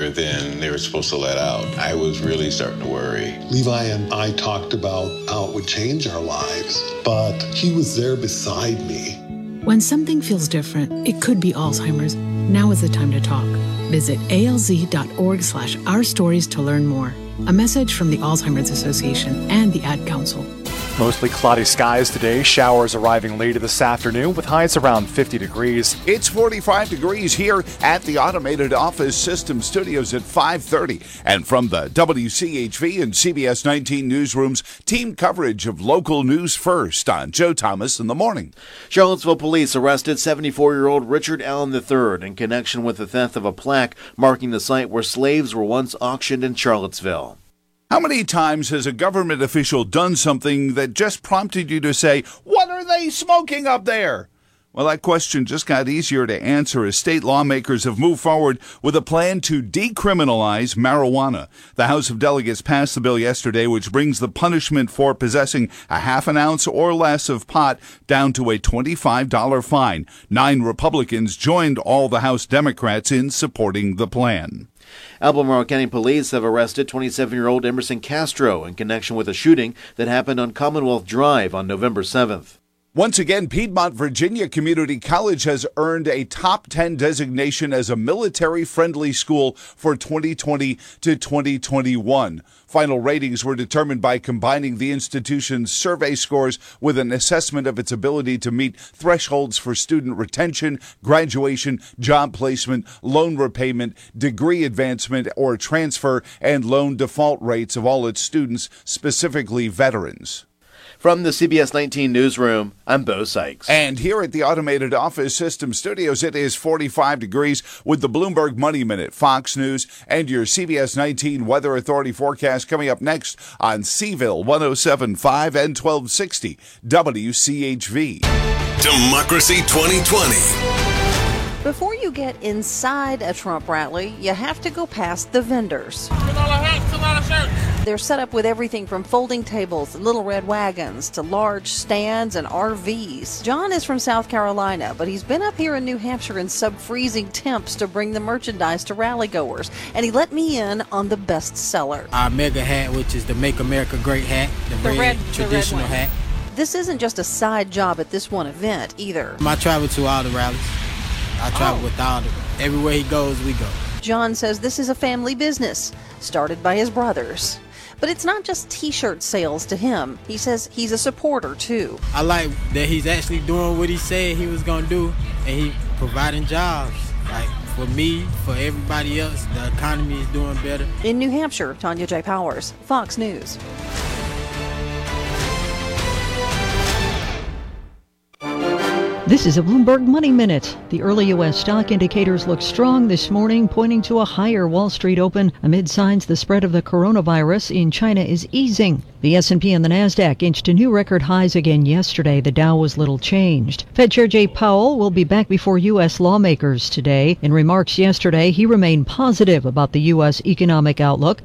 than they were supposed to let out. I was really starting to worry. Levi and I talked about how it would change our lives, but he was there beside me. When something feels different, it could be Alzheimer's. Now is the time to talk. Visit alz.org/ourstories to learn more. A message from the Alzheimer's Association and the Ad Council. Mostly cloudy skies today. Showers arriving later this afternoon with highs around 50 degrees. It's 45 degrees here at the Automated Office System Studios at 5:30. And from the WCHV and CBS 19 newsrooms, team coverage of local news first on Joe Thomas in the morning. Charlottesville police arrested 74-year-old Richard Allen III in connection with the theft of a plaque marking the site where slaves were once auctioned in Charlottesville. How many times has a government official done something that just prompted you to say, "What are they smoking up there?" Well, that question just got easier to answer as state lawmakers have moved forward with a plan to decriminalize marijuana. The House of Delegates passed the bill yesterday, which brings the punishment for possessing a half an ounce or less of pot down to a $25 fine. 9 Republicans joined all the House Democrats in supporting the plan. Albemarle County Police have arrested 27-year-old Emerson Castro in connection with a shooting that happened on Commonwealth Drive on November 7th. Once again, Piedmont Virginia Community College has earned a top 10 designation as a military-friendly school for 2020 to 2021. Final ratings were determined by combining the institution's survey scores with an assessment of its ability to meet thresholds for student retention, graduation, job placement, loan repayment, degree advancement or transfer, and loan default rates of all its students, specifically veterans. From the CBS 19 newsroom, I'm Bo Sykes. And here at the Automated Office System Studios, it is 45 degrees with the Bloomberg Money Minute, Fox News, and your CBS 19 Weather Authority forecast coming up next on Seville 107.5 and 1260 WCHV. Democracy 2020. Before you get inside a Trump rally, you have to go past the vendors. They're set up with everything from folding tables and little red wagons to large stands and RVs. John is from South Carolina, but he's been up here in New Hampshire in sub-freezing temps to bring the merchandise to rally goers, and he let me in on the best seller. Our mega hat, which is the Make America Great hat, the red traditional hat. This isn't just a side job at this one event either. I travel to all the rallies. I travel with all the, everywhere he goes, we go. John says this is a family business, started by his brothers. But it's not just T-shirt sales to him. He says he's a supporter, too. I like that he's actually doing what he said he was going to do, and he providing jobs. Like, for me, for everybody else, the economy is doing better. In New Hampshire, Tanya J. Powers, Fox News. This is a Bloomberg Money Minute. The early U.S. stock indicators look strong this morning, pointing to a higher Wall Street open amid signs the spread of the coronavirus in China is easing. The S&P and the Nasdaq inched to new record highs again yesterday. The Dow was little changed. Fed Chair Jay Powell will be back before U.S. lawmakers today. In remarks yesterday, he remained positive about the U.S. economic outlook.